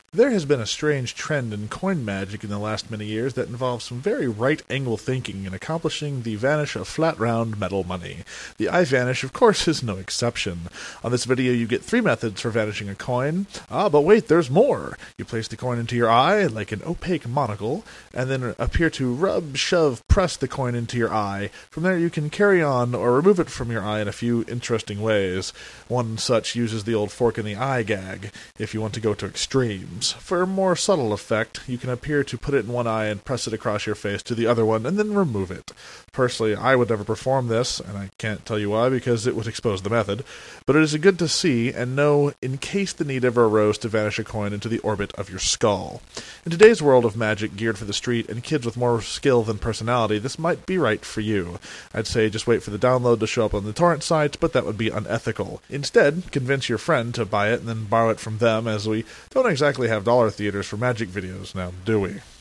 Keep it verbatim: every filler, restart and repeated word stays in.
There has been a strange trend in coin magic in the last many years that involves some very right-angle thinking in accomplishing the vanish of flat round metal money. The iVanish, of course, is no exception. On this video you get three methods for vanishing a coin. Ah, but wait, there's more! You place the coin into your eye, like an opaque monocle, and then appear to rub, shove, press the coin into your eye. From there you can carry on or remove it from your eye in a few interesting ways. One such uses the old fork in the eye gag, if you want to go to extremes. For a more subtle effect, you can appear to put it in one eye and press it across your face to the other one, and then remove it. Personally, I would never perform this, and I can't tell you why, because it would expose the method, but it is good to see and know in case the need ever arose to vanish a coin into the orbit of your skull. In today's world of magic geared for the street and kids with more skill than personality, this might be right for you. I'd say just wait for the download to show up on the torrent site, but that would be unethical. Instead, convince your friend to buy it and then borrow it from them, as we don't exactly have dollar theaters for magic videos now, do we?